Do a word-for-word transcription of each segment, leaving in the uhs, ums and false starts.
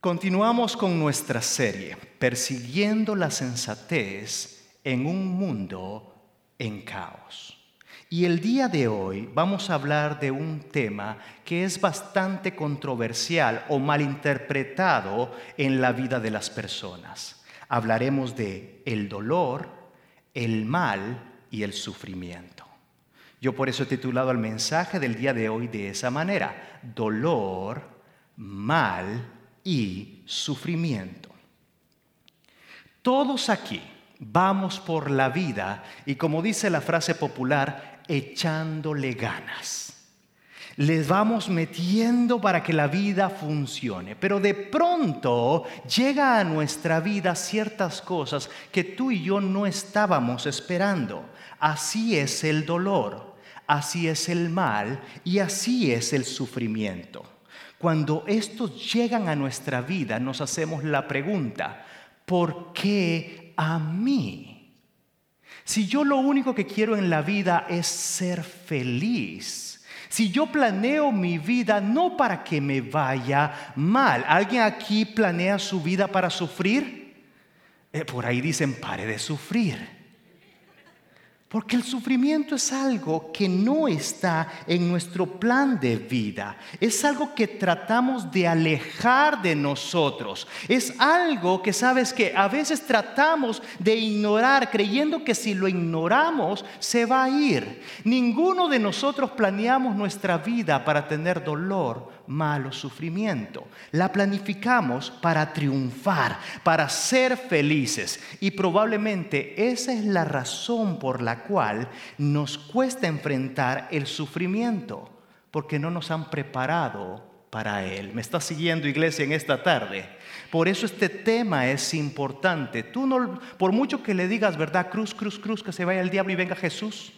Continuamos con nuestra serie, Persiguiendo la Sensatez en un Mundo en Caos. Y el día de hoy vamos a hablar de un tema que es bastante controversial o malinterpretado en la vida de las personas. Hablaremos de el dolor, el mal y el sufrimiento. Yo por eso he titulado el mensaje del día de hoy de esa manera: dolor, mal y sufrimiento. Todos aquí vamos por la vida y, como dice la frase popular, echándole ganas. Les vamos metiendo para que la vida funcione, pero de pronto llega a nuestra vida ciertas cosas que tú y yo no estábamos esperando. Así es el dolor, así es el mal y así es el sufrimiento. Cuando estos llegan a nuestra vida, nos hacemos la pregunta: ¿por qué a mí? Si yo lo único que quiero en la vida es ser feliz, si yo planeo mi vida no para que me vaya mal. ¿Alguien aquí planea su vida para sufrir? Eh, por ahí dicen: pare de sufrir. Porque el sufrimiento es algo que no está en nuestro plan de vida. Es algo que tratamos de alejar de nosotros. Es algo que, sabes, que a veces tratamos de ignorar, creyendo que si lo ignoramos se va a ir. Ninguno de nosotros planeamos nuestra vida para tener dolor, mal o sufrimiento. La planificamos para triunfar, para ser felices. Y probablemente esa es la razón por la cual nos cuesta enfrentar el sufrimiento, porque no nos han preparado para él. ¿Me estás siguiendo, iglesia, en esta tarde? Por eso este tema es importante. Tú no, por mucho que le digas, ¿verdad? Cruz, cruz, cruz, que se vaya el diablo y venga Jesús.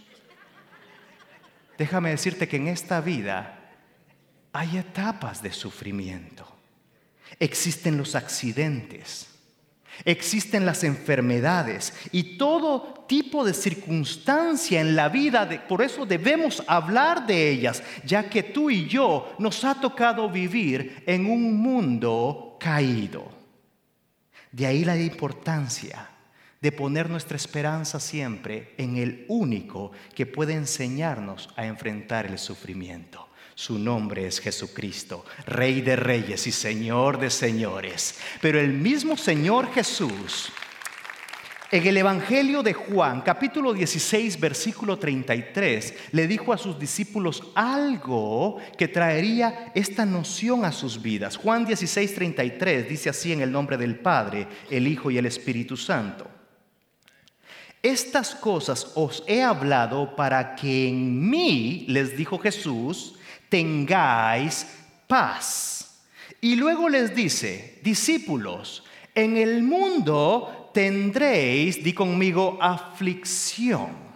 Déjame decirte que en esta vida hay etapas de sufrimiento. Existen los accidentes, existen las enfermedades y todo tipo de circunstancia en la vida. De, por eso debemos hablar de ellas, ya que tú y yo nos ha tocado vivir en un mundo caído. De ahí la importancia de poner nuestra esperanza siempre en el único que puede enseñarnos a enfrentar el sufrimiento. Su nombre es Jesucristo, Rey de Reyes y Señor de Señores. Pero el mismo Señor Jesús, en el Evangelio de Juan, capítulo dieciséis, versículo treinta y tres, le dijo a sus discípulos algo que traería esta noción a sus vidas. Juan dieciséis, treinta y tres dice así: en el nombre del Padre, el Hijo y el Espíritu Santo. Estas cosas os he hablado para que en mí, les dijo Jesús, tengáis paz. Y luego les dice: discípulos, en el mundo tendréis, di conmigo, aflicción.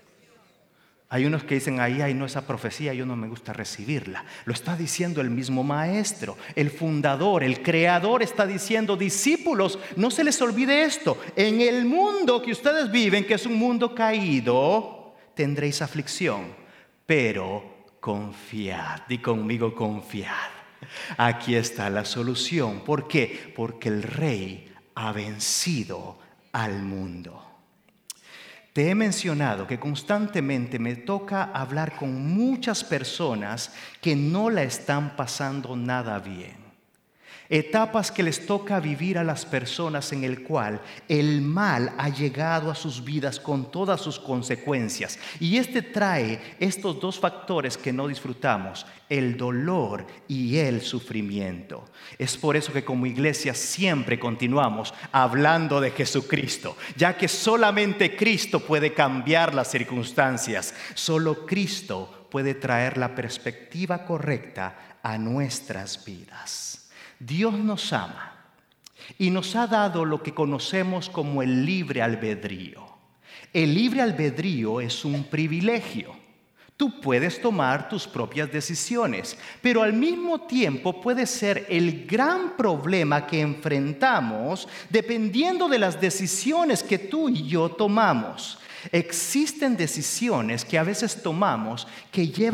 Hay unos que dicen: ahí, ahí no, esa profecía yo no me gusta recibirla. Lo está diciendo el mismo maestro, el fundador, el creador está diciendo: discípulos, no se les olvide esto. En el mundo que ustedes viven, que es un mundo caído, tendréis aflicción, pero confiad, di conmigo, confiad. Aquí está la solución. ¿Por qué? Porque el Rey ha vencido al mundo. Te he mencionado que constantemente me toca hablar con muchas personas que no la están pasando nada bien. Etapas que les toca vivir a las personas en el cual el mal ha llegado a sus vidas con todas sus consecuencias. Y este trae estos dos factores que no disfrutamos: el dolor y el sufrimiento. Es por eso que como iglesia siempre continuamos hablando de Jesucristo, ya que solamente Cristo puede cambiar las circunstancias. Solo Cristo puede traer la perspectiva correcta a nuestras vidas. Dios nos ama y nos ha dado lo que conocemos como el libre albedrío. El libre albedrío es un privilegio. Tú puedes tomar tus propias decisiones, pero al mismo tiempo puede ser el gran problema que enfrentamos dependiendo de las decisiones que tú y yo tomamos. Existen decisiones que a veces tomamos que llevan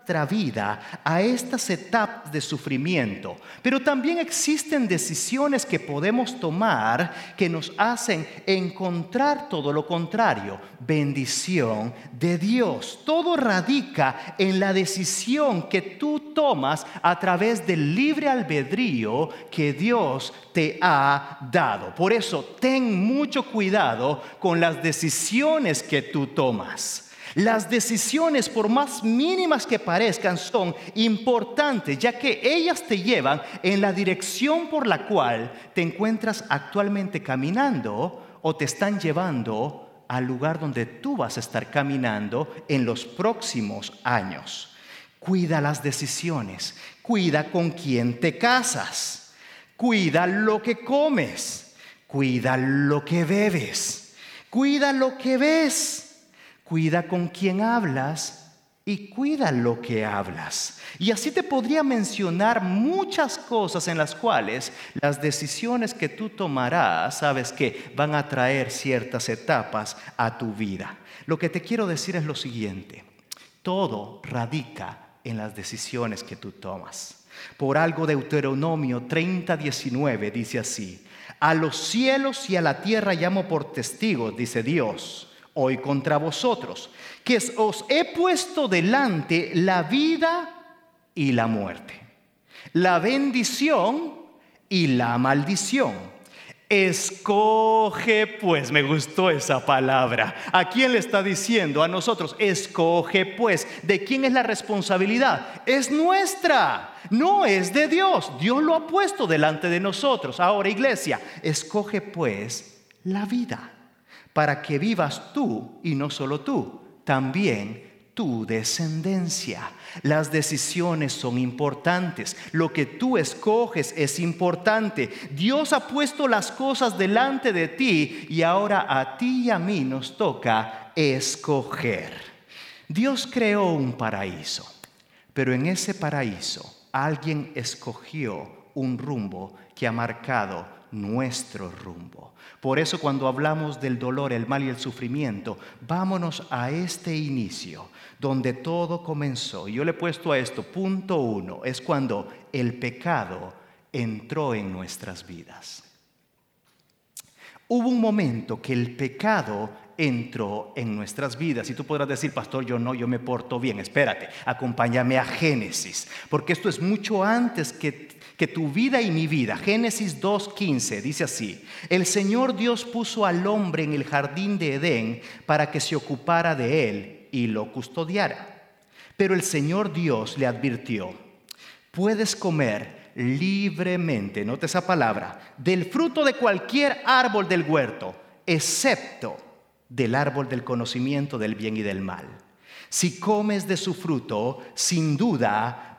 nuestra vida a estas etapas de sufrimiento. Pero también existen decisiones que podemos tomar que nos hacen encontrar todo lo contrario, bendición de Dios. Todo radica en la decisión que tú tomas a través del libre albedrío que Dios te ha dado. Por eso, ten mucho cuidado con las decisiones que tú tomas. Las decisiones, por más mínimas que parezcan, son importantes, ya que ellas te llevan en la dirección por la cual te encuentras actualmente caminando o te están llevando al lugar donde tú vas a estar caminando en los próximos años. Cuida las decisiones, cuida con quién te casas, cuida lo que comes, cuida lo que bebes, cuida lo que ves. Cuida con quién hablas y cuida lo que hablas. Y así te podría mencionar muchas cosas en las cuales las decisiones que tú tomarás, sabes que van a traer ciertas etapas a tu vida. Lo que te quiero decir es lo siguiente: todo radica en las decisiones que tú tomas. Por algo Deuteronomio treinta diecinueve dice así: a los cielos y a la tierra llamo por testigos, dice Dios, hoy contra vosotros, que os he puesto delante la vida y la muerte, la bendición y la maldición. Escoge pues, me gustó esa palabra. ¿A quién le está diciendo? A nosotros. Escoge pues. ¿De quién es la responsabilidad? Es nuestra, no es de Dios. Dios lo ha puesto delante de nosotros. Ahora, iglesia, escoge pues la vida, para que vivas tú y no solo tú, también tu descendencia. Las decisiones son importantes. Lo que tú escoges es importante. Dios ha puesto las cosas delante de ti y ahora a ti y a mí nos toca escoger. Dios creó un paraíso, pero en ese paraíso alguien escogió un rumbo que ha marcado nuestro rumbo. Por eso, cuando hablamos del dolor, el mal y el sufrimiento, vámonos a este inicio donde todo comenzó. Yo le he puesto a esto punto uno, es cuando el pecado entró en nuestras vidas. Hubo un momento que el pecado entró en nuestras vidas. Y tú podrás decir: pastor, yo no, yo me porto bien. Espérate, acompáñame a Génesis, porque esto es mucho antes que, que tu vida y mi vida. Génesis dos quince dice así: el Señor Dios puso al hombre en el jardín de Edén para que se ocupara de él y lo custodiara. Pero el Señor Dios le advirtió: puedes comer libremente, note esa palabra, del fruto de cualquier árbol del huerto, excepto del árbol del conocimiento del bien y del mal. Si comes de su fruto, sin duda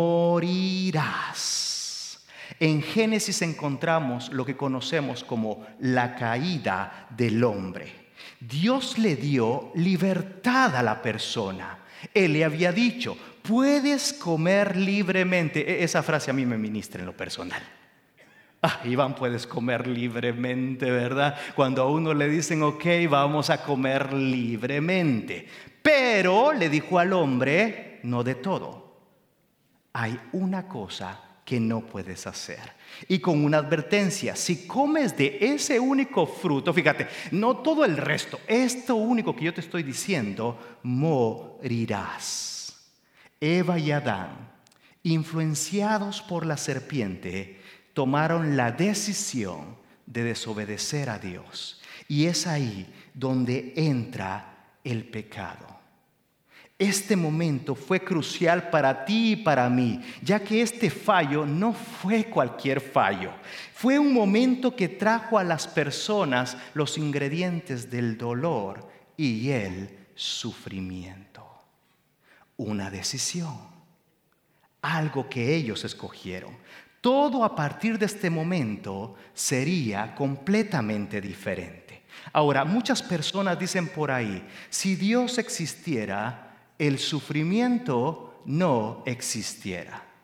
morirás. En Génesis encontramos lo que conocemos como la caída del hombre. Dios le dio libertad a la persona. Él le había dicho: puedes comer libremente. Esa frase a mí me ministra en lo personal. Ah, Iván, puedes comer libremente, ¿verdad? Cuando a uno le dicen: ok, vamos a comer libremente. Pero le dijo al hombre: no de todo. Hay una cosa que no puedes hacer. Y con una advertencia: si comes de ese único fruto, fíjate, no todo el resto, esto único que yo te estoy diciendo, morirás. Eva y Adán, influenciados por la serpiente, tomaron la decisión de desobedecer a Dios. Y es ahí donde entra el pecado. Este momento fue crucial para ti y para mí, ya que este fallo no fue cualquier fallo. Fue un momento que trajo a las personas los ingredientes del dolor y el sufrimiento. Una decisión, algo que ellos escogieron. Todo a partir de este momento sería completamente diferente. Ahora, muchas personas dicen por ahí: si Dios existiera, el sufrimiento no existiera.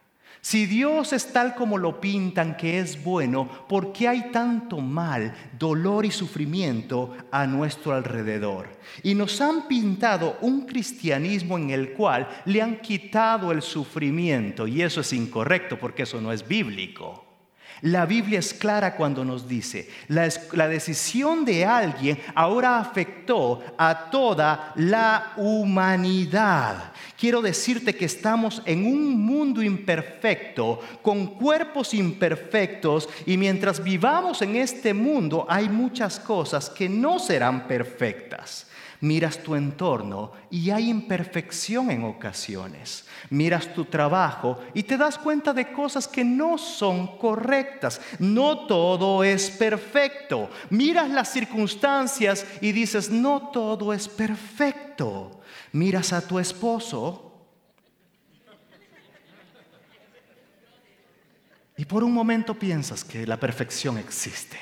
Si Dios es tal como lo pintan que es bueno, ¿por qué hay tanto mal, dolor y sufrimiento a nuestro alrededor? Y nos han pintado un cristianismo en el cual le han quitado el sufrimiento, y eso es incorrecto porque eso no es bíblico. La Biblia es clara cuando nos dice, la, la decisión de alguien ahora afectó a toda la humanidad. Quiero decirte que estamos en un mundo imperfecto, con cuerpos imperfectos, y mientras vivamos en este mundo hay muchas cosas que no serán perfectas. Miras tu entorno y hay imperfección en ocasiones. Miras tu trabajo y te das cuenta de cosas que no son correctas. No todo es perfecto. Miras las circunstancias y dices, no todo es perfecto. Miras a tu esposo y por un momento piensas que la perfección existe.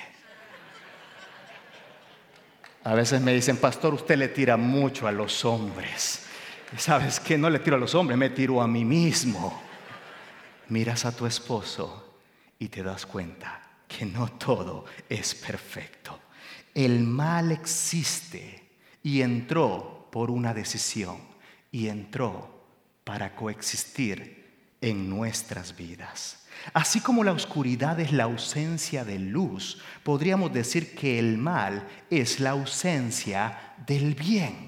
A veces me dicen, pastor, usted le tira mucho a los hombres. ¿Sabes qué? No le tiro a los hombres, me tiro a mí mismo. Miras a tu esposo y te das cuenta que no todo es perfecto. El mal existe y entró por una decisión y entró para coexistir en nuestras vidas. Así como la oscuridad es la ausencia de luz, podríamos decir que el mal es la ausencia del bien.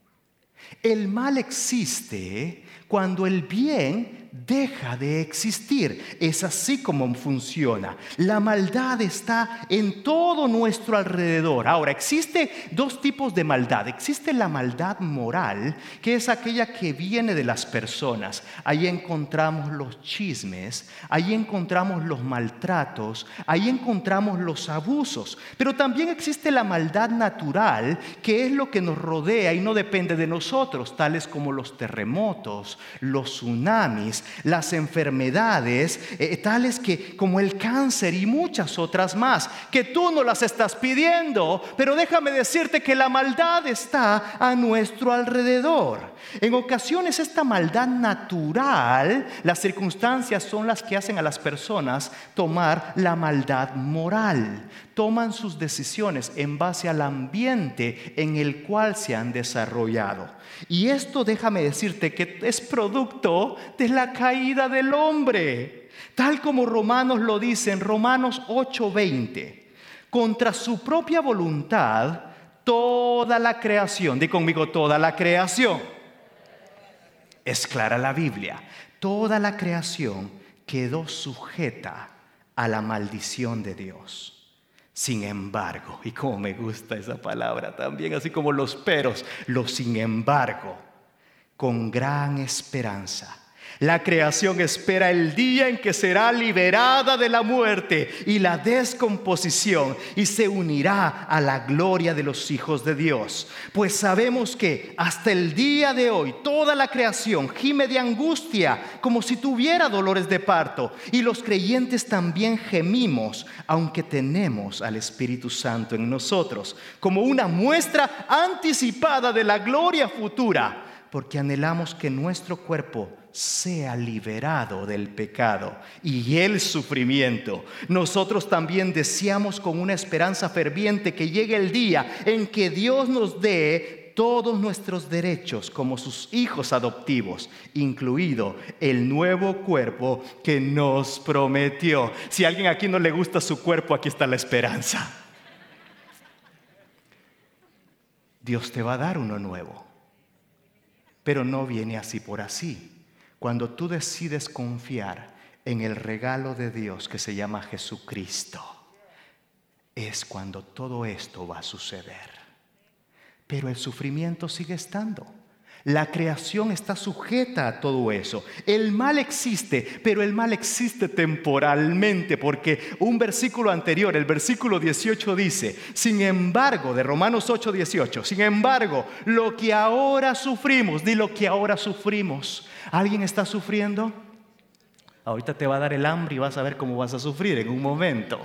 El mal existe cuando el bien deja de existir. Es así como funciona. La maldad está en todo nuestro alrededor. Ahora, existe dos tipos de maldad. Existe la maldad moral, que es aquella que viene de las personas. Ahí encontramos los chismes, ahí encontramos los maltratos, ahí encontramos los abusos. Pero también existe la maldad natural, que es lo que nos rodea y no depende de nosotros, tales como los terremotos, los tsunamis, las enfermedades, eh, tales que como el cáncer y muchas otras más, que tú no las estás pidiendo, pero déjame decirte que la maldad está a nuestro alrededor. En ocasiones esta maldad natural, las circunstancias son las que hacen a las personas tomar la maldad moral. Toman sus decisiones en base al ambiente en el cual se han desarrollado. Y esto, déjame decirte, que es producto de la caída del hombre. Tal como Romanos lo dice en Romanos ocho veinte. Contra su propia voluntad, toda la creación, di conmigo, toda la creación. Es clara la Biblia. Toda la creación quedó sujeta a la maldición de Dios. Sin embargo, y como me gusta esa palabra también, así como los peros, los sin embargo, con gran esperanza. La creación espera el día en que será liberada de la muerte y la descomposición y se unirá a la gloria de los hijos de Dios. Pues sabemos que hasta el día de hoy toda la creación gime de angustia como si tuviera dolores de parto, y los creyentes también gemimos aunque tenemos al Espíritu Santo en nosotros como una muestra anticipada de la gloria futura, porque anhelamos que nuestro cuerpo sea liberado del pecado y el sufrimiento. Nosotros también deseamos con una esperanza ferviente que llegue el día en que Dios nos dé todos nuestros derechos como sus hijos adoptivos, incluido el nuevo cuerpo que nos prometió. Si a alguien aquí no le gusta su cuerpo, aquí está la esperanza. Dios te va a dar uno nuevo, pero no viene así por así. Cuando tú decides confiar en el regalo de Dios que se llama Jesucristo, es cuando todo esto va a suceder. Pero el sufrimiento sigue estando. La creación está sujeta a todo eso. El mal existe, pero el mal existe temporalmente, porque un versículo anterior, el versículo dieciocho dice, sin embargo, de Romanos ocho dieciocho, sin embargo, lo que ahora sufrimos, di lo que ahora sufrimos. ¿Alguien está sufriendo? Ahorita te va a dar el hambre y vas a ver cómo vas a sufrir en un momento.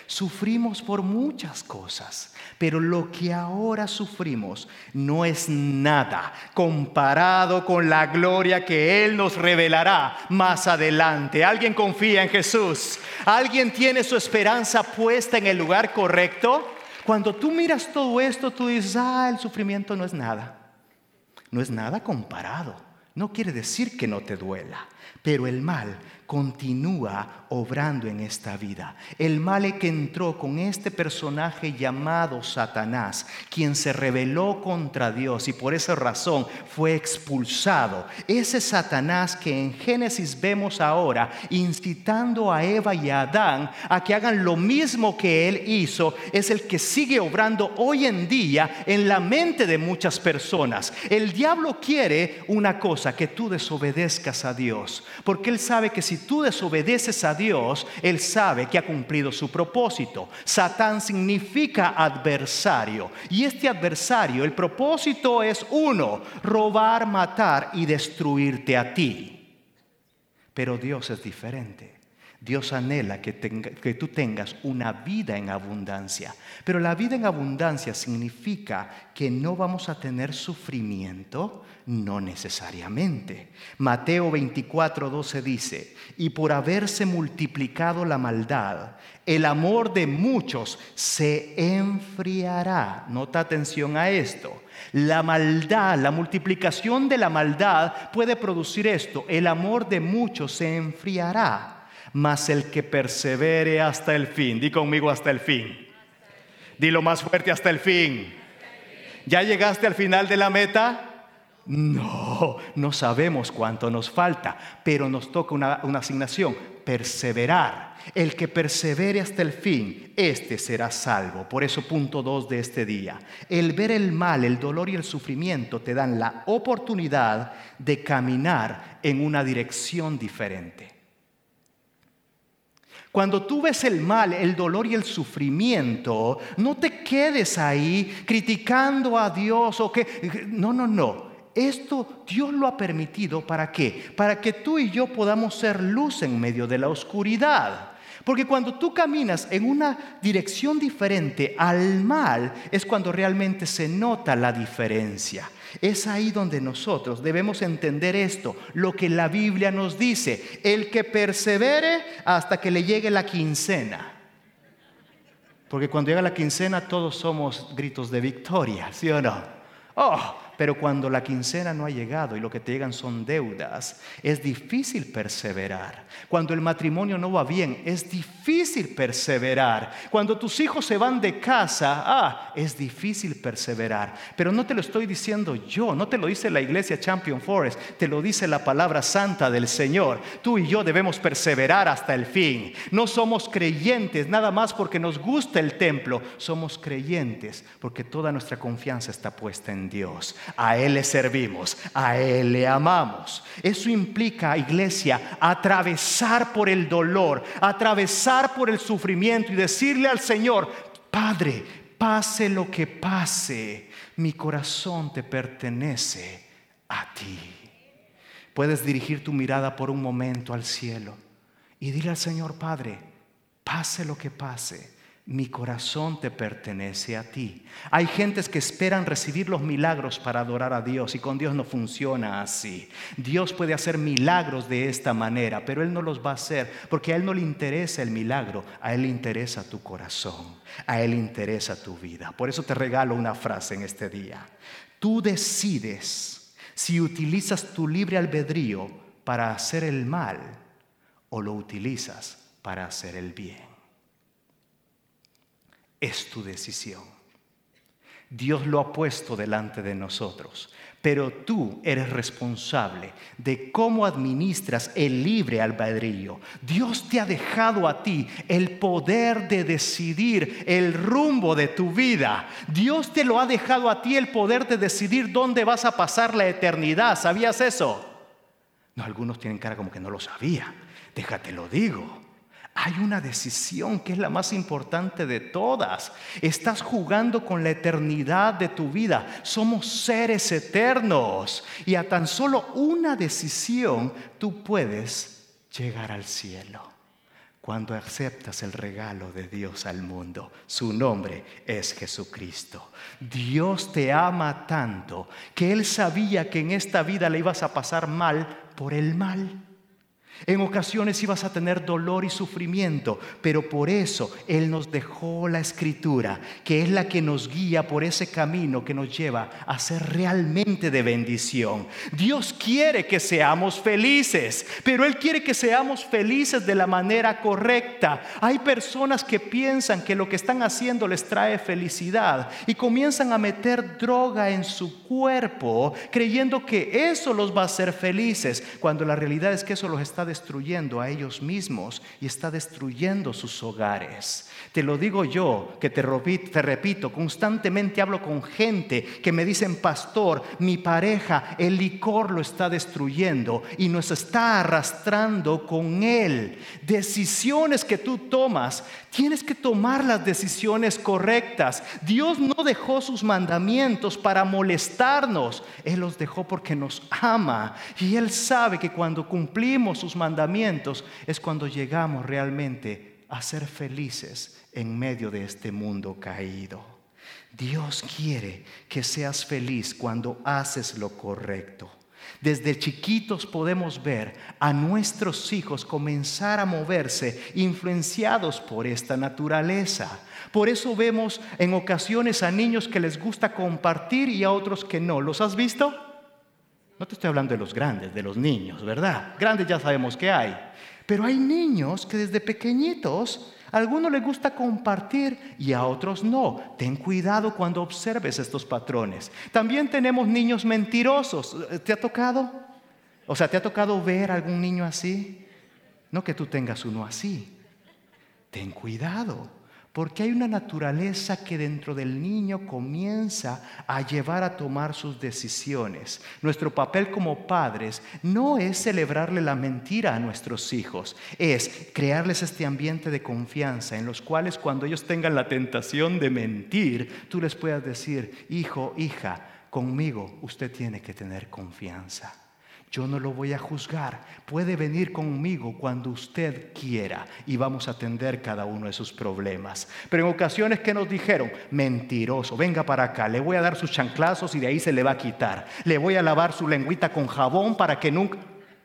Sufrimos por muchas cosas, pero lo que ahora sufrimos no es nada comparado con la gloria que Él nos revelará más adelante. ¿Alguien confía en Jesús? ¿Alguien tiene su esperanza puesta en el lugar correcto? Cuando tú miras todo esto, tú dices, ah, el sufrimiento no es nada. No es nada comparado. No quiere decir que no te duela, pero el mal continúa obrando en esta vida. El mal que entró con este personaje llamado Satanás, quien se rebeló contra Dios y por esa razón fue expulsado. Ese Satanás que en Génesis vemos ahora incitando a Eva y a Adán a que hagan lo mismo que él hizo, es el que sigue obrando hoy en día en la mente de muchas personas. El diablo quiere una cosa, que tú desobedezcas a Dios, porque él sabe que si tú desobedeces a Dios, él sabe que ha cumplido su propósito. Satán significa adversario, y este adversario, el propósito es uno: robar, matar y destruirte a ti. Pero Dios es diferente. Dios anhela que, tenga, que tú tengas una vida en abundancia. Pero la vida en abundancia significa que no vamos a tener sufrimiento, no necesariamente. Mateo veinticuatro doce dice: y por haberse multiplicado la maldad, el amor de muchos se enfriará. Nota atención a esto. La maldad, la multiplicación de la maldad puede producir esto: el amor de muchos se enfriará. Mas el que persevere hasta el fin. Di conmigo, hasta el fin. Dilo más fuerte: hasta el fin. ¿Ya llegaste al final de la meta? No, no sabemos cuánto nos falta, pero nos toca una, una asignación: perseverar. El que persevere hasta el fin, este será salvo. Por eso, punto dos de este día: el ver el mal, el dolor y el sufrimiento te dan la oportunidad de caminar en una dirección diferente. Cuando tú ves el mal, el dolor y el sufrimiento, no te quedes ahí criticando a Dios o que no, no, no. Esto Dios lo ha permitido, ¿para qué? Para que tú y yo podamos ser luz en medio de la oscuridad. Porque cuando tú caminas en una dirección diferente al mal, es cuando realmente se nota la diferencia. Es ahí donde nosotros debemos entender esto, lo que la Biblia nos dice: el que persevere hasta que le llegue la quincena. Porque cuando llega la quincena todos somos gritos de victoria, ¿sí o no? Oh, pero cuando la quincena no ha llegado y lo que te llegan son deudas, es difícil perseverar. Cuando el matrimonio no va bien, es difícil perseverar. Cuando tus hijos se van de casa, ah, es difícil perseverar. Pero no te lo estoy diciendo yo, no te lo dice la iglesia Champion Forest, te lo dice la palabra santa del Señor. Tú y yo debemos perseverar hasta el fin. No somos creyentes nada más porque nos gusta el templo, somos creyentes porque toda nuestra confianza está puesta en Dios. A Él le servimos, a Él le amamos. Eso implica, iglesia, atravesar por el dolor, atravesar por el sufrimiento y decirle al Señor: Padre, pase lo que pase, mi corazón te pertenece a ti. Puedes dirigir tu mirada por un momento al cielo y dile al Señor: Padre, pase lo que pase, mi corazón te pertenece a ti. Hay gentes que esperan recibir los milagros para adorar a Dios, y con Dios no funciona así. Dios puede hacer milagros de esta manera, pero Él no los va a hacer porque a Él no le interesa el milagro, a Él le interesa tu corazón, a Él le interesa tu vida. Por eso te regalo una frase en este día: tú decides si utilizas tu libre albedrío para hacer el mal o lo utilizas para hacer el bien. Es tu decisión. Dios lo ha puesto delante de nosotros, pero tú eres responsable de cómo administras el libre albedrío. Dios te ha dejado a ti el poder de decidir el rumbo de tu vida. Dios te lo ha dejado a ti el poder de decidir dónde vas a pasar la eternidad. ¿Sabías eso? No, algunos tienen cara como que no lo sabía. Déjate lo digo. Hay una decisión que es la más importante de todas. Estás jugando con la eternidad de tu vida. Somos seres eternos y a tan solo una decisión tú puedes llegar al cielo. cuando aceptas el regalo de Dios al mundo. Su nombre es Jesucristo. Dios te ama tanto que Él sabía que en esta vida le ibas a pasar mal por el mal. En ocasiones ibas a tener dolor y sufrimiento, pero por eso Él nos dejó la Escritura, que es la que nos guía por ese camino que nos lleva a ser realmente de bendición. Dios quiere que seamos felices, pero Él quiere que seamos felices de la manera correcta. Hay personas que piensan que lo que están haciendo les trae felicidad y comienzan a meter droga en su cuerpo, creyendo que eso los va a hacer felices, cuando la realidad es que eso los está destruyendo a ellos mismos y está destruyendo sus hogares. Te lo digo yo, que te repito, te repito, constantemente hablo con gente que me dicen: pastor, mi pareja, el licor lo está destruyendo y nos está arrastrando con él. Decisiones que tú tomas, tienes que tomar las decisiones correctas. Dios no dejó sus mandamientos para molestarnos. Él los dejó porque nos ama, y Él sabe que cuando cumplimos sus mandamientos es cuando llegamos realmente a ser felices en medio de este mundo caído. Dios quiere que seas feliz cuando haces lo correcto. Desde chiquitos podemos ver a nuestros hijos comenzar a moverse influenciados por esta naturaleza. Por eso vemos en ocasiones a niños que les gusta compartir y a otros que no. ¿Los has visto? No te estoy hablando de los grandes, de los niños, ¿verdad? Grandes ya sabemos que hay. Pero hay niños que desde pequeñitos a algunos les gusta compartir y a otros no. Ten cuidado cuando observes estos patrones. También tenemos niños mentirosos. ¿Te ha tocado? O sea, ¿te ha tocado ver a algún niño así? No que tú tengas uno así. Ten cuidado, porque hay una naturaleza que dentro del niño comienza a llevar a tomar sus decisiones. Nuestro papel como padres no es celebrarle la mentira a nuestros hijos, es crearles este ambiente de confianza en los cuales cuando ellos tengan la tentación de mentir, tú les puedas decir: hijo, hija, conmigo usted tiene que tener confianza. Yo no lo voy a juzgar. Puede venir conmigo cuando usted quiera y vamos a atender cada uno de sus problemas. Pero en ocasiones que nos dijeron: mentiroso, venga para acá, le voy a dar sus chanclazos y de ahí se le va a quitar. Le voy a lavar su lengüita con jabón para que nunca...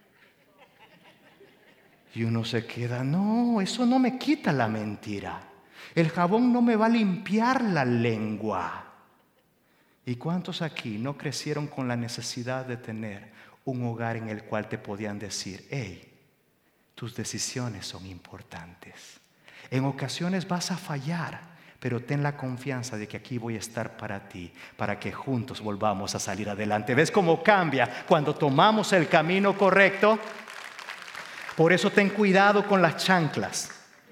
Y uno se queda: no, eso no me quita la mentira. El jabón no me va a limpiar la lengua. ¿Y cuántos aquí no crecieron con la necesidad de tener un hogar en el cual te podían decir: hey, tus decisiones son importantes? En ocasiones vas a fallar, pero ten la confianza de que aquí voy a estar para ti, para que juntos volvamos a salir adelante. ¿Ves cómo cambia cuando tomamos el camino correcto? Por eso ten cuidado con las chanclas,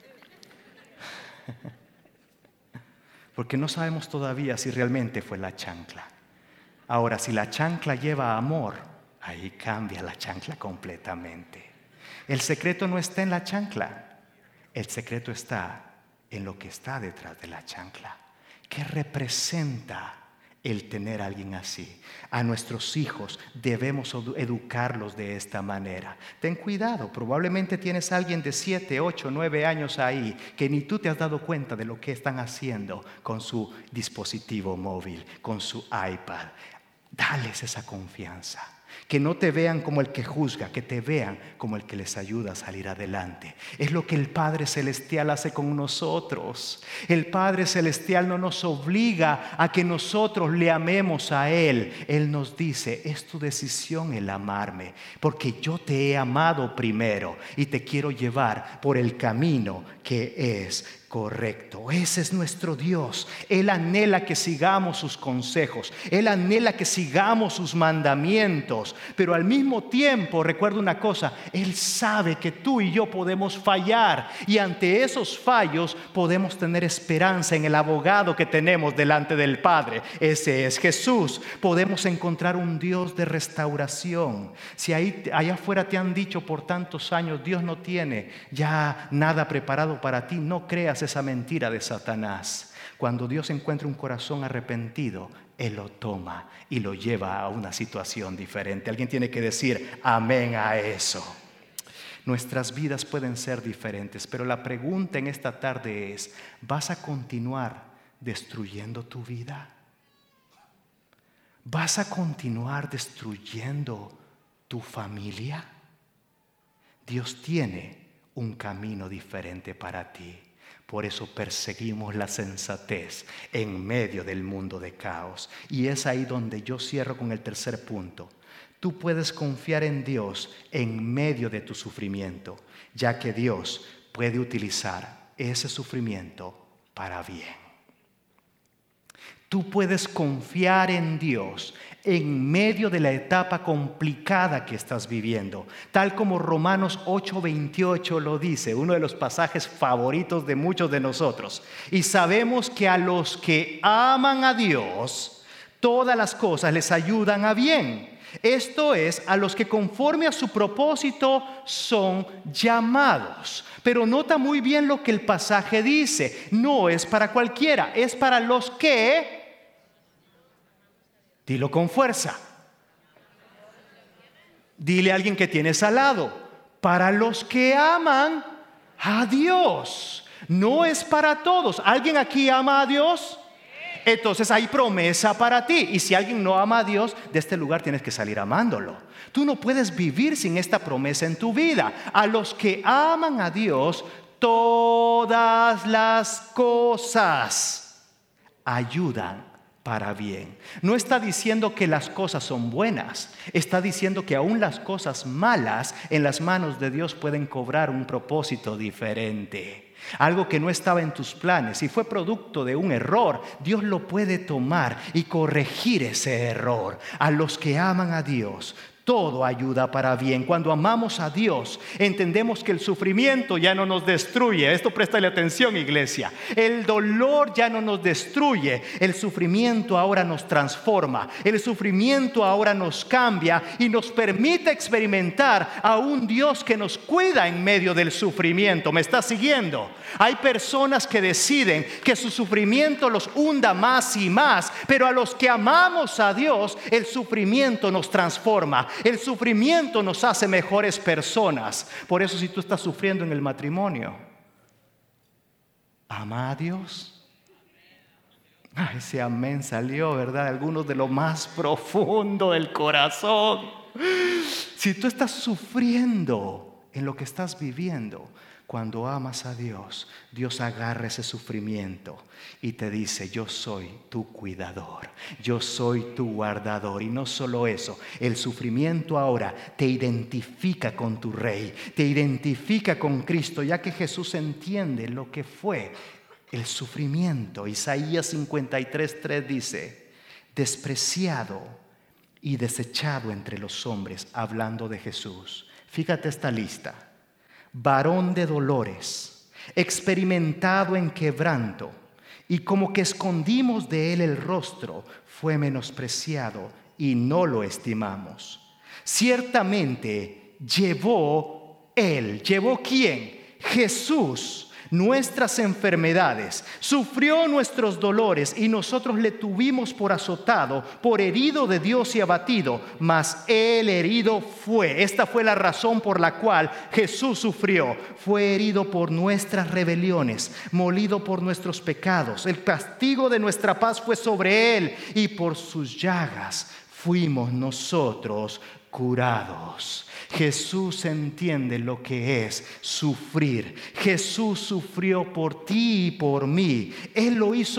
porque no sabemos todavía si realmente fue la chancla. Ahora, si la chancla lleva amor, ahí cambia la chancla completamente. El secreto no está en la chancla. El secreto está en lo que está detrás de la chancla. ¿Qué representa el tener a alguien así? A nuestros hijos debemos educarlos de esta manera. Ten cuidado, probablemente tienes a alguien de siete, ocho, nueve años ahí que ni tú te has dado cuenta de lo que están haciendo con su dispositivo móvil, con su iPad. Dales esa confianza. Que no te vean como el que juzga, que te vean como el que les ayuda a salir adelante. Es lo que el Padre Celestial hace con nosotros. El Padre Celestial no nos obliga a que nosotros le amemos a Él. Él nos dice: es tu decisión el amarme, porque yo te he amado primero y te quiero llevar por el camino que es correcto. Ese es nuestro Dios. Él anhela que sigamos sus consejos. Él anhela que sigamos sus mandamientos. Pero al mismo tiempo, recuerda una cosa: Él sabe que tú y yo podemos fallar. Y ante esos fallos podemos tener esperanza en el abogado que tenemos delante del Padre. Ese es Jesús. Podemos encontrar un Dios de restauración. Si ahí, allá afuera te han dicho por tantos años: Dios no tiene ya nada preparado para ti, no creas esa mentira de Satanás. Cuando Dios encuentra un corazón arrepentido, Él lo toma y lo lleva a una situación diferente. Alguien tiene que decir amén a eso. Nuestras vidas pueden ser diferentes, pero la pregunta en esta tarde es, ¿vas a continuar destruyendo tu vida? ¿Vas a continuar destruyendo tu familia? Dios tiene un camino diferente para ti. Por eso perseguimos la sensatez en medio del mundo de caos. Y es ahí donde yo cierro con el tercer punto. Tú puedes confiar en Dios en medio de tu sufrimiento, ya que Dios puede utilizar ese sufrimiento para bien. Tú puedes confiar en Dios en medio de la etapa complicada que estás viviendo, tal como Romanos ocho veintiocho lo dice, uno de los pasajes favoritos de muchos de nosotros. Y sabemos que a los que aman a Dios, todas las cosas les ayudan a bien. Esto es, a los que conforme a su propósito son llamados. Pero nota muy bien lo que el pasaje dice. No es para cualquiera, es para los que... Dilo con fuerza. Dile a alguien que tienes al lado. Para los que aman a Dios. No es para todos. ¿Alguien aquí ama a Dios? Entonces hay promesa para ti. Y si alguien no ama a Dios, de este lugar tienes que salir amándolo. Tú no puedes vivir sin esta promesa en tu vida. A los que aman a Dios, todas las cosas ayudan para bien. No está diciendo que las cosas son buenas. Está diciendo que aún las cosas malas en las manos de Dios pueden cobrar un propósito diferente. Algo que no estaba en tus planes y fue producto de un error, Dios lo puede tomar y corregir ese error. A los que aman a Dios, todo ayuda para bien. Cuando amamos a Dios, entendemos que el sufrimiento ya no nos destruye. Esto préstale atención, iglesia. El dolor ya no nos destruye. El sufrimiento ahora nos transforma. El sufrimiento ahora nos cambia y nos permite experimentar a un Dios que nos cuida en medio del sufrimiento. ¿Me está siguiendo? Hay personas que deciden que su sufrimiento los hunda más y más, pero a los que amamos a Dios, el sufrimiento nos transforma. El sufrimiento nos hace mejores personas. Por eso, si tú estás sufriendo en el matrimonio, ama a Dios. Ay, ese amén salió, ¿verdad? Algunos de lo más profundo del corazón. Si tú estás sufriendo en lo que estás viviendo, cuando amas a Dios, Dios agarra ese sufrimiento y te dice: yo soy tu cuidador, yo soy tu guardador. Y no solo eso, el sufrimiento ahora te identifica con tu Rey, te identifica con Cristo, ya que Jesús entiende lo que fue el sufrimiento. Isaías cincuenta y tres tres dice: despreciado y desechado entre los hombres, hablando de Jesús. Fíjate esta lista: varón de dolores, experimentado en quebranto, y como que escondimos de él el rostro, fue menospreciado y no lo estimamos. Ciertamente llevó él, ¿llevó quién? Jesús, nuestras enfermedades, sufrió nuestros dolores y nosotros le tuvimos por azotado, por herido de Dios y abatido, mas él herido fue. Esta fue la razón por la cual Jesús sufrió. Fue herido por nuestras rebeliones, molido por nuestros pecados. El castigo de nuestra paz fue sobre él y por sus llagas fuimos nosotros curados. Jesús entiende lo que es sufrir. Jesús sufrió por ti y por mí. Él lo hizo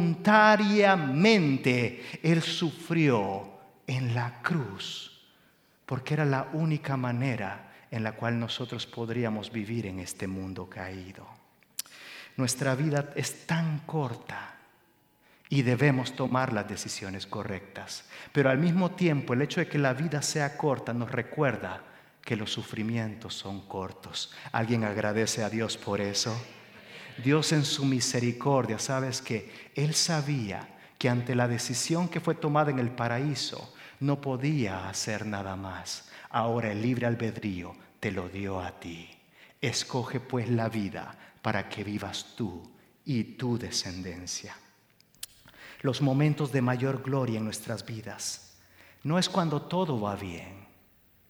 voluntariamente. Él sufrió en la cruz, porque era la única manera en la cual nosotros podríamos vivir en este mundo caído. Nuestra vida es tan corta y debemos tomar las decisiones correctas. Pero al mismo tiempo, el hecho de que la vida sea corta nos recuerda que los sufrimientos son cortos. ¿Alguien agradece a Dios por eso? Dios en su misericordia, ¿sabes qué? Él sabía que ante la decisión que fue tomada en el paraíso, no podía hacer nada más. Ahora el libre albedrío te lo dio a ti. Escoge pues la vida para que vivas tú y tu descendencia. Los momentos de mayor gloria en nuestras vidas no es cuando todo va bien.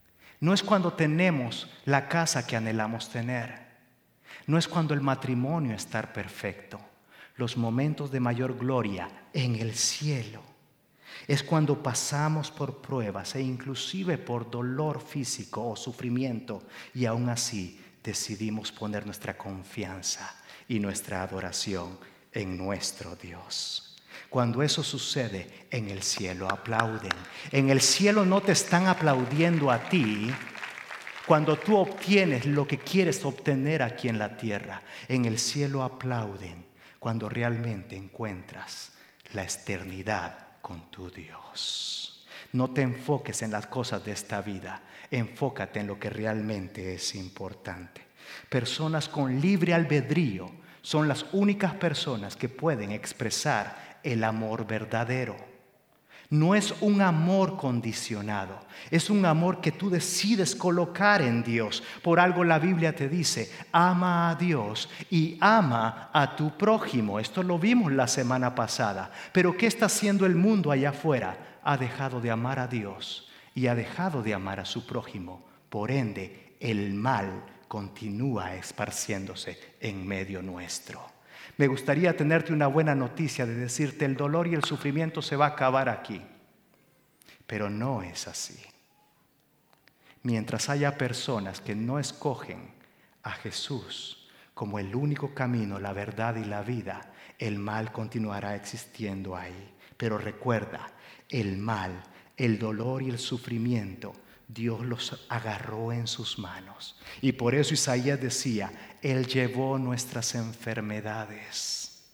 No es cuando tenemos la casa que anhelamos tener. No es cuando el matrimonio está perfecto. Los momentos de mayor gloria en el cielo es cuando pasamos por pruebas e inclusive por dolor físico o sufrimiento, y aún así decidimos poner nuestra confianza y nuestra adoración en nuestro Dios. Cuando eso sucede, en el cielo aplauden. En el cielo no te están aplaudiendo a ti cuando tú obtienes lo que quieres obtener aquí en la tierra. En el cielo aplauden cuando realmente encuentras la eternidad con tu Dios. No te enfoques en las cosas de esta vida, enfócate en lo que realmente es importante. Personas con libre albedrío son las únicas personas que pueden expresar el amor verdadero. No es un amor condicionado, es un amor que tú decides colocar en Dios. Por algo la Biblia te dice, ama a Dios y ama a tu prójimo. Esto lo vimos la semana pasada. Pero ¿qué está haciendo el mundo allá afuera? Ha dejado de amar a Dios y ha dejado de amar a su prójimo. Por ende, el mal continúa esparciéndose en medio nuestro. Me gustaría tenerte una buena noticia de decirte el dolor y el sufrimiento se va a acabar aquí. Pero no es así. Mientras haya personas que no escogen a Jesús como el único camino, la verdad y la vida, el mal continuará existiendo ahí. Pero recuerda, el mal, el dolor y el sufrimiento, Dios los agarró en sus manos. Y por eso Isaías decía, Él llevó nuestras enfermedades.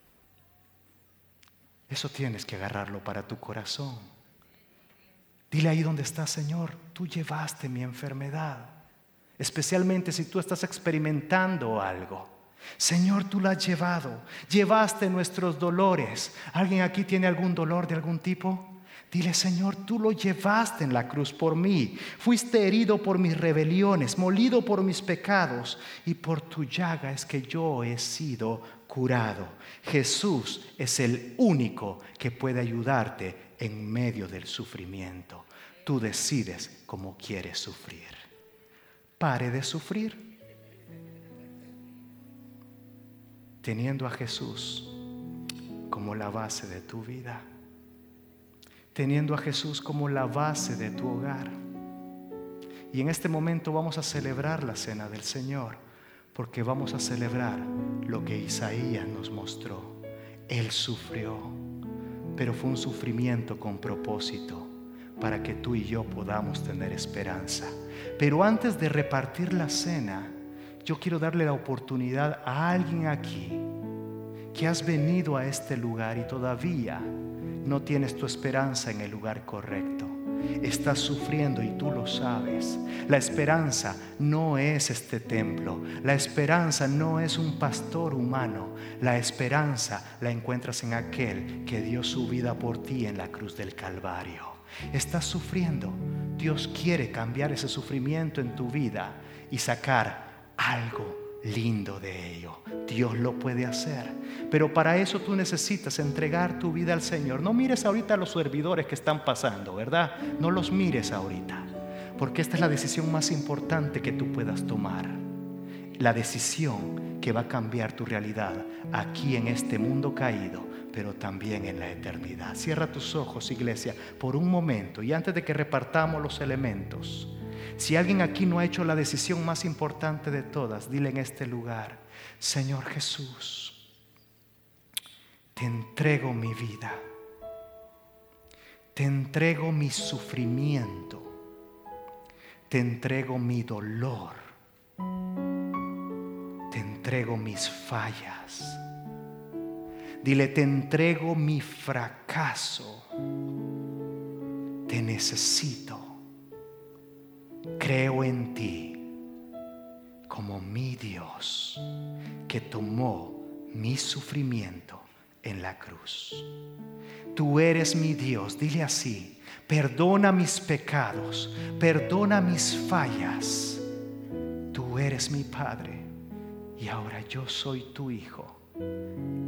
Eso tienes que agarrarlo para tu corazón. Dile ahí donde estás, Señor, tú llevaste mi enfermedad. Especialmente si tú estás experimentando algo. Señor, tú la has llevado. Llevaste nuestros dolores. ¿Alguien aquí tiene algún dolor de algún tipo? Dile, Señor, tú lo llevaste en la cruz por mí. Fuiste herido por mis rebeliones, molido por mis pecados, y por tu llaga es que yo he sido curado. Jesús es el único que puede ayudarte en medio del sufrimiento. Tú decides cómo quieres sufrir. Pare de sufrir. Teniendo a Jesús como la base de tu vida. Teniendo a Jesús como la base de tu hogar. Y en este momento vamos a celebrar la cena del Señor, porque vamos a celebrar lo que Isaías nos mostró. Él sufrió, pero fue un sufrimiento con propósito, para que tú y yo podamos tener esperanza. Pero antes de repartir la cena, yo quiero darle la oportunidad a alguien aquí que has venido a este lugar y todavía no tienes tu esperanza en el lugar correcto. Estás sufriendo y tú lo sabes. La esperanza no es este templo. La esperanza no es un pastor humano. La esperanza la encuentras en aquel que dio su vida por ti en la cruz del Calvario. Estás sufriendo. Dios quiere cambiar ese sufrimiento en tu vida y sacar algo lindo de ello. Dios lo puede hacer, pero para eso tú necesitas entregar tu vida al Señor. No mires ahorita a los servidores que están pasando, ¿verdad? No los mires ahorita, porque esta es la decisión más importante que tú puedas tomar. La decisión que va a cambiar tu realidad aquí en este mundo caído, pero también en la eternidad. Cierra tus ojos, iglesia, por un momento, y antes de que repartamos los elementos, si alguien aquí no ha hecho la decisión más importante de todas, dile en este lugar: Señor Jesús, te entrego mi vida, te entrego mi sufrimiento, te entrego mi dolor, te entrego mis fallas. Dile: te entrego mi fracaso, te necesito. Creo en ti como mi Dios que tomó mi sufrimiento en la cruz. Tú eres mi Dios, dile así: perdona mis pecados, perdona mis fallas. Tú eres mi Padre y ahora yo soy tu Hijo.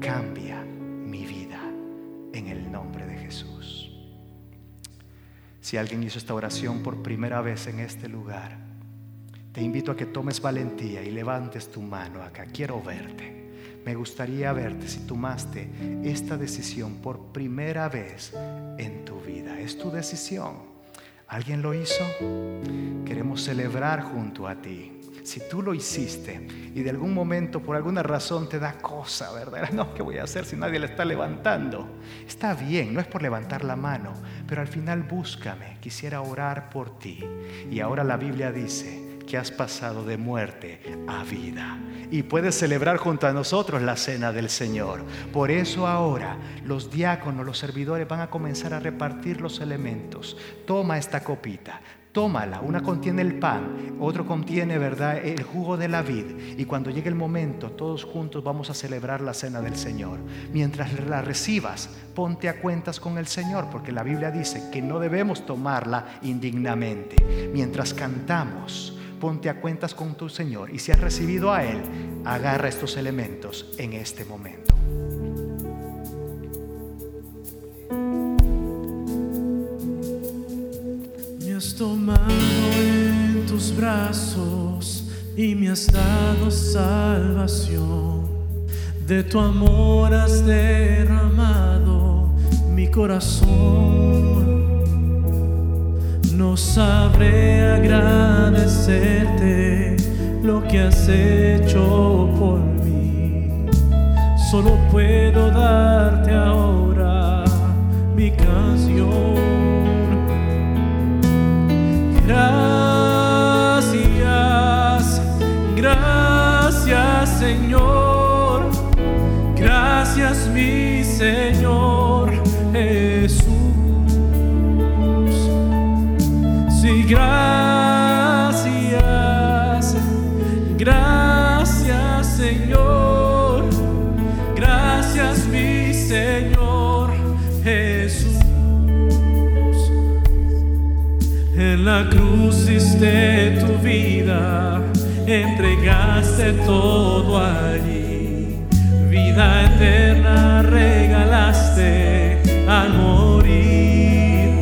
Cambia mi vida en el nombre de Jesús. Si alguien hizo esta oración por primera vez en este lugar, te invito a que tomes valentía y levantes tu mano acá. Quiero verte. Me gustaría verte si tomaste esta decisión por primera vez en tu vida. Es tu decisión. ¿Alguien lo hizo? Queremos celebrar junto a ti. Si tú lo hiciste y de algún momento por alguna razón te da cosa, ¿verdad? No, ¿qué voy a hacer si nadie le está levantando? Está bien, no es por levantar la mano, pero al final búscame. Quisiera orar por ti. Y ahora la Biblia dice que has pasado de muerte a vida y puedes celebrar junto a nosotros la cena del Señor. Por eso ahora los diáconos, los servidores van a comenzar a repartir los elementos. Toma esta copita, tómala. Una contiene el pan, otro contiene, ¿verdad?, el jugo de la vid. Y cuando llegue el momento, todos juntos vamos a celebrar la cena del Señor. Mientras la recibas, ponte a cuentas con el Señor, porque la Biblia dice que no debemos tomarla indignamente. Mientras cantamos, ponte a cuentas con tu Señor. Y si has recibido a Él, agarra estos elementos en este momento. Me has tomado en tus brazos y me has dado salvación. De tu amor has derramado mi corazón. No sabré agradecerte lo que has hecho por mí. Solo puedo darte ahora mi canción. Gracias, gracias Señor, gracias mi Señor Jesús. Sí, gracias, gracias Señor, gracias mi Señor Jesús. En la cruz diste tu vida, entregaste todo allí. Vida eterna regalaste al morir.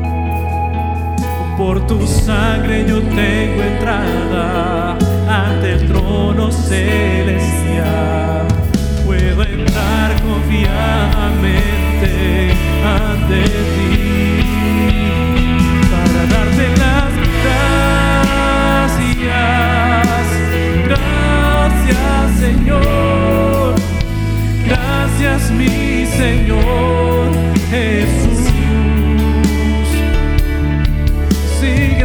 Por tu sangre yo tengo entrada ante el trono celestial. Puedo entrar confiadamente ante ti para darte las gracias. Gracias Señor, gracias mi Señor Jesús. Sí,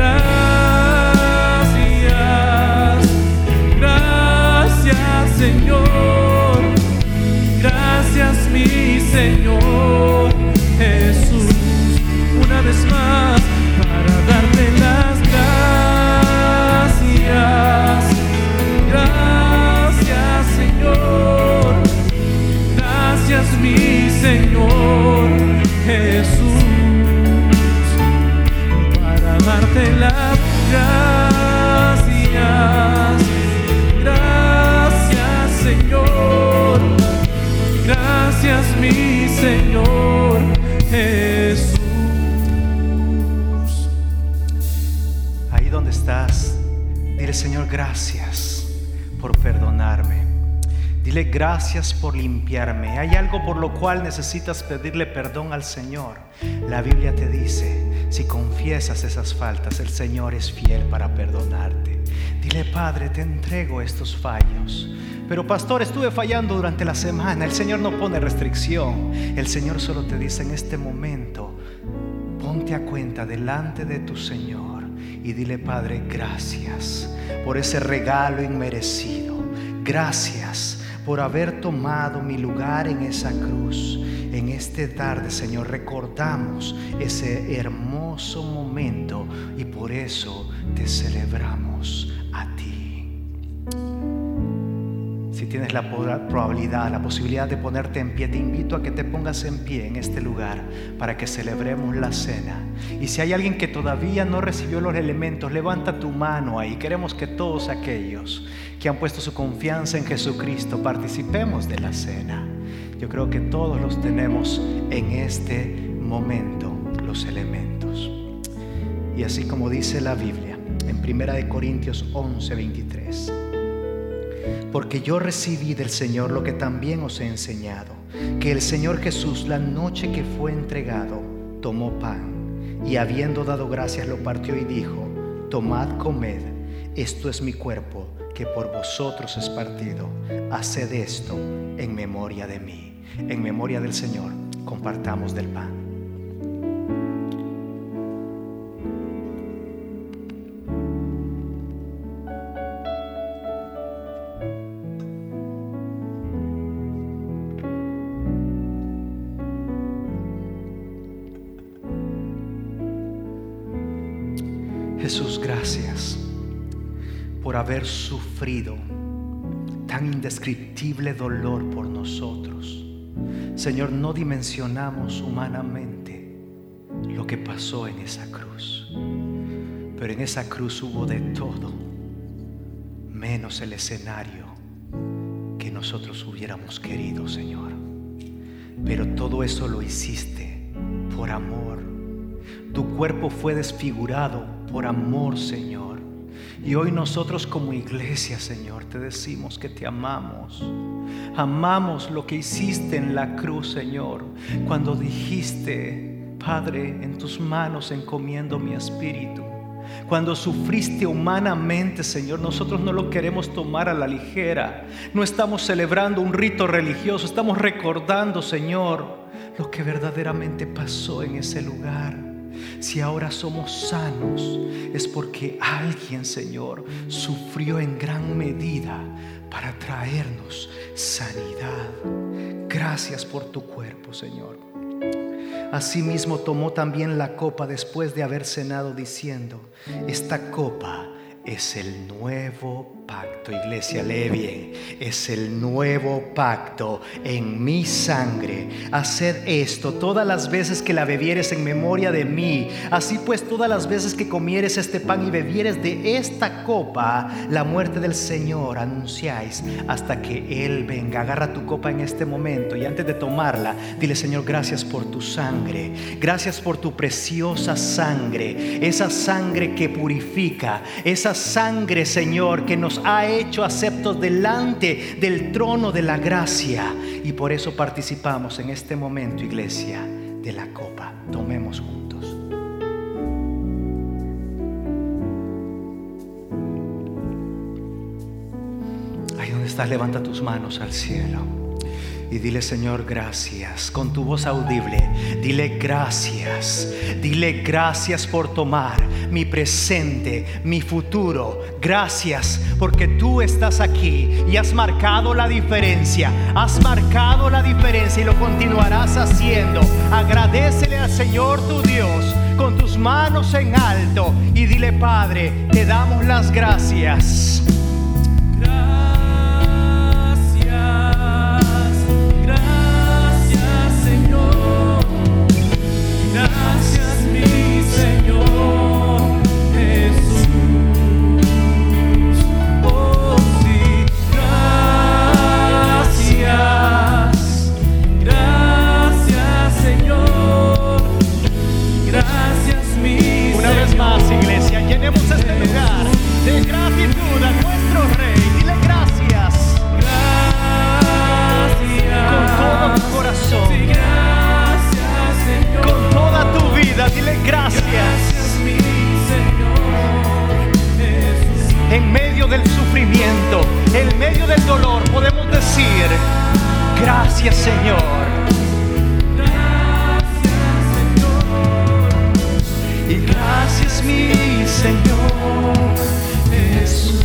gracias, gracias Señor, gracias mi Señor Jesús. Una vez más para darte las gracias. Gracias Señor, gracias mi Señor Jesús. Para darte las gracias. Gracias Señor, gracias mi Señor Jesús. Ahí donde estás, dile: Señor, gracias por perdonarme. Dile: gracias por limpiarme. Hay algo por lo cual necesitas pedirle perdón al Señor. La Biblia te dice: si confiesas esas faltas, el Señor es fiel para perdonarte. Dile: Padre, te entrego estos fallos. Pero pastor, estuve fallando durante la semana. El Señor no pone restricción. El Señor solo te dice en este momento: ponte a cuenta delante de tu Señor y dile: Padre, gracias por ese regalo inmerecido. Gracias por haber tomado mi lugar en esa cruz. En este tarde, Señor, recordamos ese hermoso momento y por eso te celebramos a ti. Si tienes la probabilidad, la posibilidad de ponerte en pie, te invito a que te pongas en pie en este lugar para que celebremos la cena. Y si hay alguien que todavía no recibió los elementos, levanta tu mano ahí. Queremos que todos aquellos que han puesto su confianza en Jesucristo participemos de la cena. Yo creo que todos los tenemos en este momento, los elementos. Y así como dice la Biblia en Primera de Corintios once, veintitrés: porque yo recibí del Señor lo que también os he enseñado, que el Señor Jesús, la noche que fue entregado, tomó pan y habiendo dado gracias lo partió y dijo: tomad, comed, esto es mi cuerpo que por vosotros es partido, haced esto en memoria de mí. En memoria del Señor, compartamos del pan. Jesús, gracias por haber sufrido tan indescriptible dolor por nosotros. Señor, no dimensionamos humanamente lo que pasó en esa cruz, pero en esa cruz hubo de todo, menos el escenario que nosotros hubiéramos querido, Señor. Pero todo eso lo hiciste por amor. Tu cuerpo fue desfigurado por amor, Señor. Y hoy nosotros como iglesia, Señor, te decimos que te amamos. Amamos lo que hiciste en la cruz, Señor, cuando dijiste: Padre, en tus manos encomiendo mi espíritu. Cuando sufriste humanamente, Señor, nosotros no lo queremos tomar a la ligera. No estamos celebrando un rito religioso, estamos recordando, Señor, lo que verdaderamente pasó en ese lugar. Si ahora somos sanos, es porque alguien, Señor, sufrió en gran medida para traernos sanidad. Gracias por tu cuerpo, Señor. Asimismo tomó también la copa después de haber cenado, diciendo: esta copa es el nuevo pacto. Iglesia, lee bien: es el nuevo pacto en mi sangre. Haced esto todas las veces que la bebieres en memoria de mí. Así pues, todas las veces que comieres este pan y bebieres de esta copa, la muerte del Señor anunciáis hasta que Él venga. Agarra tu copa en este momento y antes de tomarla, dile: Señor, gracias por tu sangre. Gracias por tu preciosa sangre. Esa sangre que purifica. Esa sangre, Señor, que nos ha hecho aceptos delante del trono de la gracia. Y por eso participamos en este momento, iglesia, de la copa. Tomemos juntos. Ahí donde estás, levanta tus manos al cielo y dile: Señor, gracias. Con tu voz audible, dile gracias. Dile gracias por tomar mi presente, mi futuro. Gracias porque tú estás aquí y has marcado la diferencia. Has marcado la diferencia y lo continuarás haciendo. Agradécele al Señor tu Dios con tus manos en alto y dile: Padre, te damos las gracias. Gracias, mi Señor Jesús. Oh sí, gracias. Gracias, Señor. Gracias, mi Señor. Una vez más, iglesia, llenemos este lugar de gratitud a nuestro Rey. Dile gracias. Gracias. Con todo tu corazón. Sí, gracias, Señor. Con toda tu vida, dile gracias. Gracias, mi Señor Jesús. En medio del sufrimiento, en medio del dolor, podemos decir: gracias, Señor. Gracias, Señor. Y gracias, mi Señor Jesús.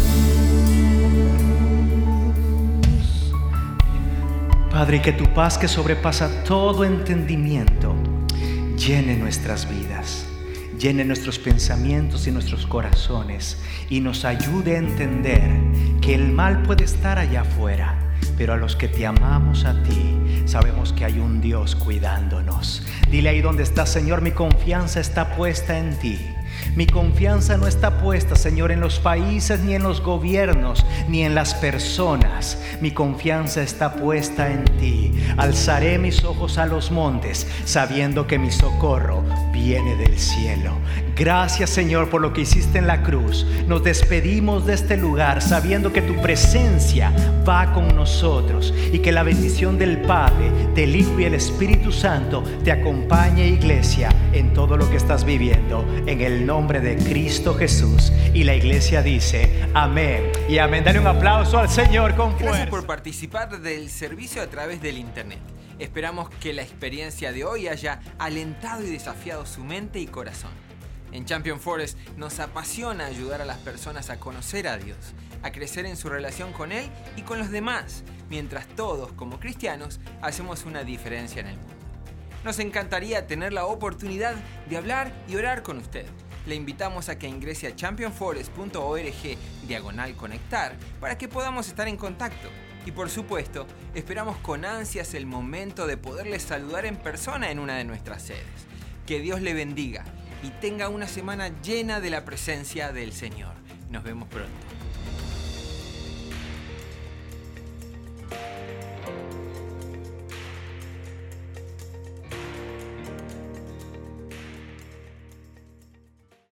Padre, que tu paz, que sobrepasa todo entendimiento, llene nuestras vidas, llene nuestros pensamientos y nuestros corazones y nos ayude a entender que el mal puede estar allá afuera, pero a los que te amamos a ti, sabemos que hay un Dios cuidándonos. Dile ahí donde estás: Señor, mi confianza está puesta en ti. Mi confianza no está puesta, Señor, en los países, ni en los gobiernos, ni en las personas. Mi confianza está puesta en ti. Alzaré mis ojos a los montes, sabiendo que mi socorro viene del cielo. Gracias, Señor, por lo que hiciste en la cruz. Nos despedimos de este lugar sabiendo que tu presencia va con nosotros y que la bendición del Padre, del Hijo y el Espíritu Santo te acompañe, iglesia, en todo lo que estás viviendo, en el nombre de Cristo Jesús. Y la iglesia dice amén y amén. Dale un aplauso al Señor con fuerza. Gracias por participar del servicio a través del internet. Esperamos que la experiencia de hoy haya alentado y desafiado su mente y corazón. En Champion Forest nos apasiona ayudar a las personas a conocer a Dios, a crecer en su relación con Él y con los demás, mientras todos, como cristianos, hacemos una diferencia en el mundo. Nos encantaría tener la oportunidad de hablar y orar con usted. Le invitamos a que ingrese a champion forest punto org diagonal conectar para que podamos estar en contacto. Y por supuesto, esperamos con ansias el momento de poderles saludar en persona en una de nuestras sedes. Que Dios le bendiga y tenga una semana llena de la presencia del Señor. Nos vemos pronto.